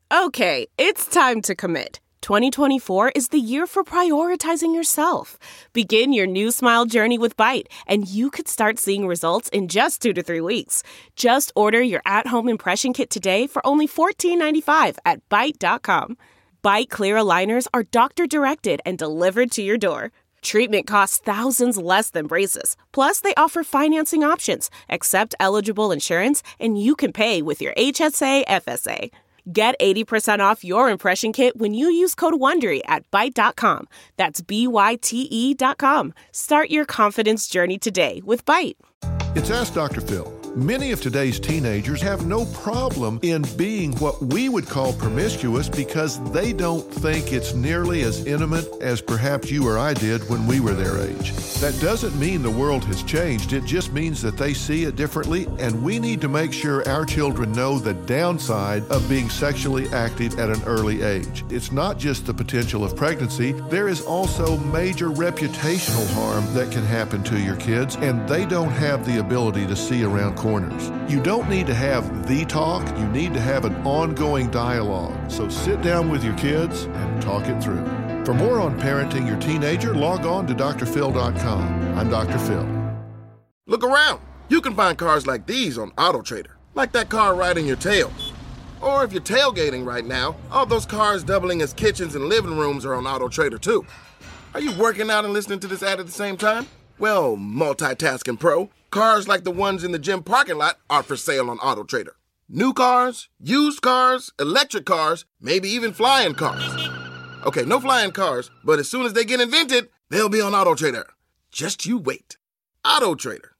Okay, it's time to commit. 2024 is the year for prioritizing yourself. Begin your new smile journey with Byte, and you could start seeing results in just 2 to 3 weeks. Just order your at-home impression kit today for only $14.95 at Byte.com. Byte Clear aligners are doctor-directed and delivered to your door. Treatment costs thousands less than braces. Plus, they offer financing options, accept eligible insurance, and you can pay with your HSA FSA. Get 80% off your impression kit when you use code WONDERY at Byte.com. That's BYTE.com. Start your confidence journey today with Byte. It's Ask Dr. Phil. Many of today's teenagers have no problem in being what we would call promiscuous because they don't think it's nearly as intimate as perhaps you or I did when we were their age. That doesn't mean the world has changed. It just means that they see it differently, and we need to make sure our children know the downside of being sexually active at an early age. It's not just the potential of pregnancy. There is also major reputational harm that can happen to your kids, and they don't have the ability to see around corners. You don't need to have the talk, you need to have an ongoing dialogue. So sit down with your kids and talk it through. For more on parenting your teenager, log on to drphil.com. I'm Dr. Phil. Look around. You can find cars like these on AutoTrader, like that car riding your tail. Or if you're tailgating right now, all those cars doubling as kitchens and living rooms are on AutoTrader too. Are you working out and listening to this ad at the same time? Well, multitasking pro, cars like the ones in the gym parking lot are for sale on AutoTrader. New cars, used cars, electric cars, maybe even flying cars. Okay, no flying cars, but as soon as they get invented, they'll be on AutoTrader. Just you wait. AutoTrader.